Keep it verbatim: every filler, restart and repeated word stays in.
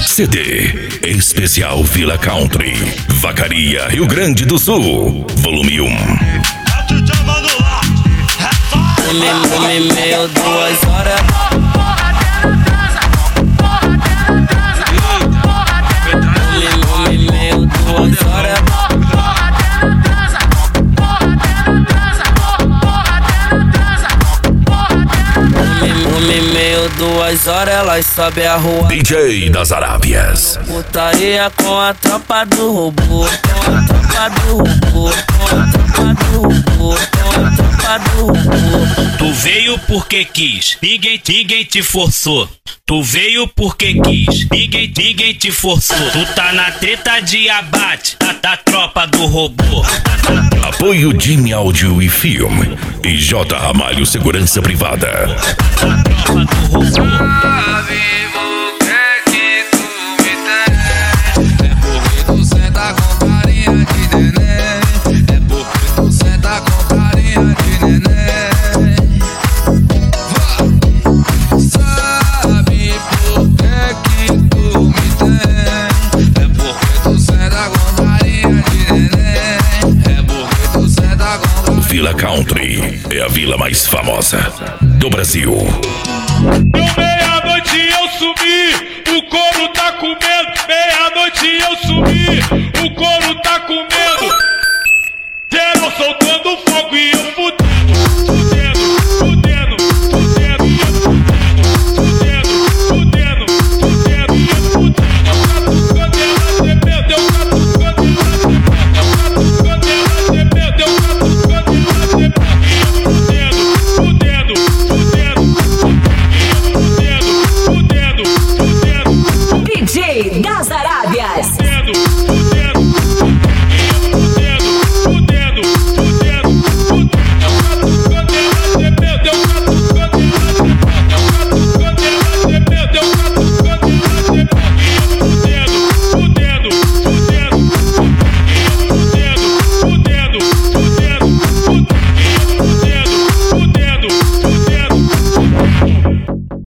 C D Especial Vila Country, Vacaria, Rio Grande do Sul, volume um. Um e meio, duas horas. Um e meio, duas horas. Um e meio, duas horas, elas sobem a rua. D J das Arábias. Putaria com a tropa do robô. Com a tropa do robô. Com a tropa do robô. Com a tropa do robô. Tu veio porque quis, ninguém, ninguém te forçou. Tu veio porque quis, ninguém, ninguém te forçou. Tu tá na treta de abate da, da tropa do robô. Apoio Jimmy Áudio e Filme e J. Ramalho Segurança Privada. Tropa do robô. Vila Country é a vila mais famosa do Brasil. Deu meia-noite eu subi, o couro tá comendo. Meia-noite eu subi, o couro tá comendo. Geral soltando fogo e eu fudendo, fudendo.